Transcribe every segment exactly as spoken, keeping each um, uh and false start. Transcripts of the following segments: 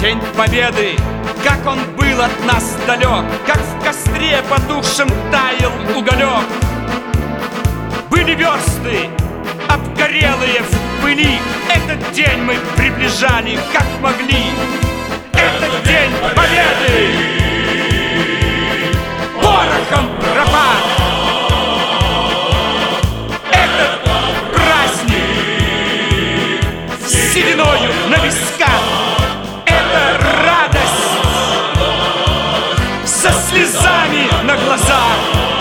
День Победы, как он был от нас далек, как в костре потухшем таял уголек. Были версты, обгорелые в пыли, этот день мы приближали, как могли. Этот День Победы порохом пропах. Этот праздник с сединою на висках. Это радость со слезами на глазах.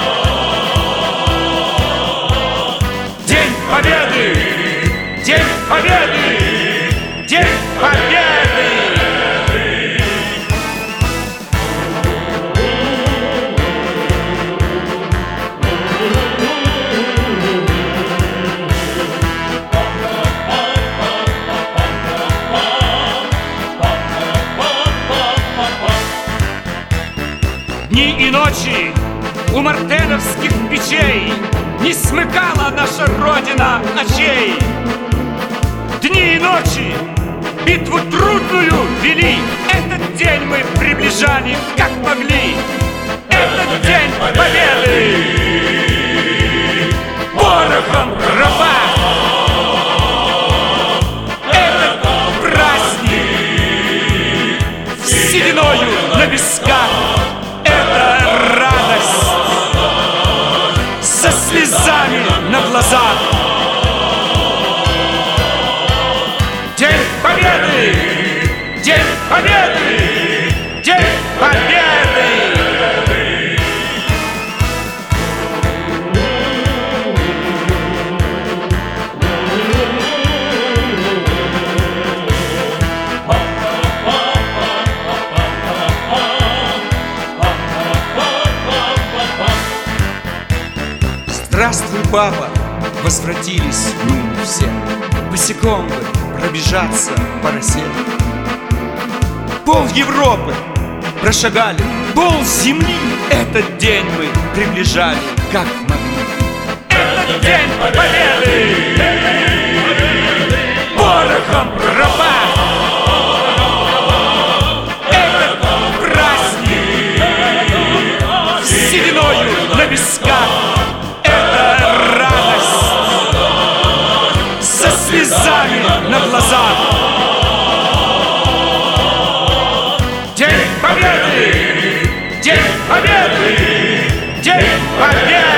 День Победы! День Победы! День Победы! Дни и ночи у мартеновских печей не смыкала наша Родина очей. Дни и ночи битву трудную вели, этот день мы приближали, как могли. Этот День Победы порохом пропах. Этот праздник с сединою на висках. Со слезами на глазах. День Победы! День Победы! День Победы! Здравствуй, папа! Возвратились мы все. Босиком бы пробежаться по росе. Пол Европы прошагали, пол земли. Этот день мы приближали, как могли. Этот День Победы порохом пропах. Этот праздник с сединою на висках. Слезами на глазах. День Победы! День Победы! День Победы!